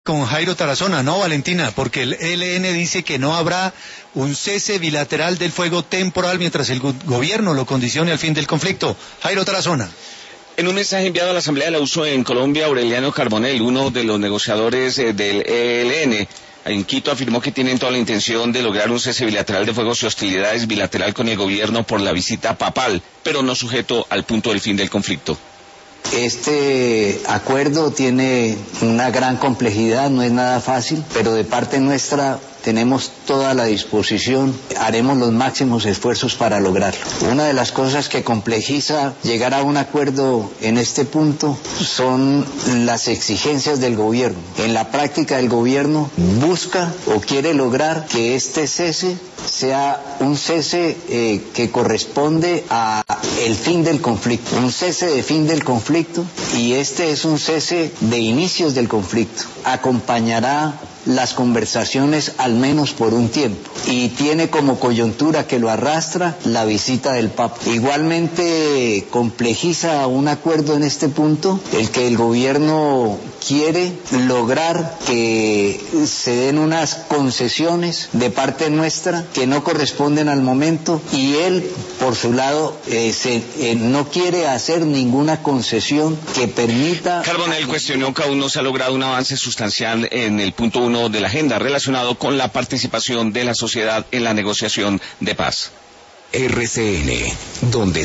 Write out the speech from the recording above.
Con Jairo Tarazona, ¿no, Valentina? Porque el ELN dice que no habrá un cese bilateral del fuego temporal mientras el gobierno lo condicione al fin del conflicto. Jairo Tarazona. En un mensaje enviado a la Asamblea de la USO en Colombia, Aureliano Carbonell, uno de los negociadores del ELN, en Quito, afirmó que tienen toda la intención de lograr un cese bilateral de fuegos y hostilidades bilateral con el gobierno por la visita papal, pero no sujeto al punto del fin del conflicto. Este acuerdo tiene una gran complejidad, no es nada fácil, pero de parte nuestra tenemos toda la disposición, haremos los máximos esfuerzos para lograrlo. Una de las cosas que complejiza llegar a un acuerdo en este punto son las exigencias del gobierno. En la práctica el gobierno busca o quiere lograr que este cese sea un cese que corresponde a el fin del conflicto, un cese de fin del conflicto, y este es un cese de inicios del conflicto. Acompañará las conversaciones al menos por un tiempo, y tiene como coyuntura que lo arrastra la visita del Papa. Igualmente complejiza un acuerdo en este punto el que el gobierno quiere lograr que se den unas concesiones de parte nuestra que no corresponden al momento, y él por su lado no quiere hacer ninguna concesión que permita. Carbonell cuestionó que aún no se ha logrado un avance sustancial en el punto 1 de la agenda relacionado con la participación de la sociedad en la negociación de paz. RCN, donde